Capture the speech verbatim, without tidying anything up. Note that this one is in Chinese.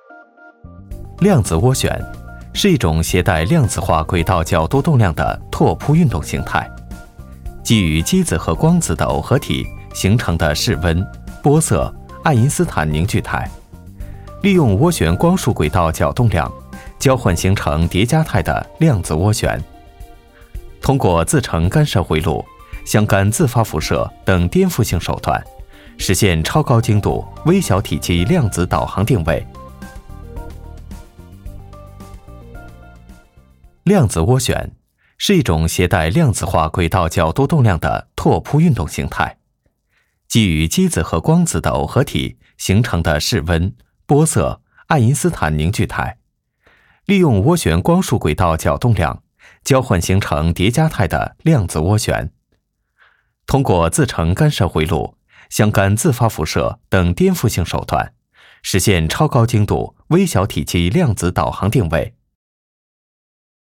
量子涡旋是一种携带量子化轨道角度动量的拓扑运动形态，基于机子和光子的耦合体形成的室温、玻色、爱因斯坦凝聚态，利用涡旋光束轨道角动量交换形成叠加态的量子涡旋。通过自成干涉回路、相干自发辐射等颠覆性手段，实现超高精度微小体积量子导航定位。量子涡旋是一种携带量子化轨道角度动量的拓扑运动形态，基于机子和光子的耦合体形成的室温、玻色、爱因斯坦凝聚态，利用涡旋光束轨道角动量交换形成叠加态的量子涡旋。通过自成干涉回路、相干自发辐射等颠覆性手段，实现超高精度微小体积量子导航定位。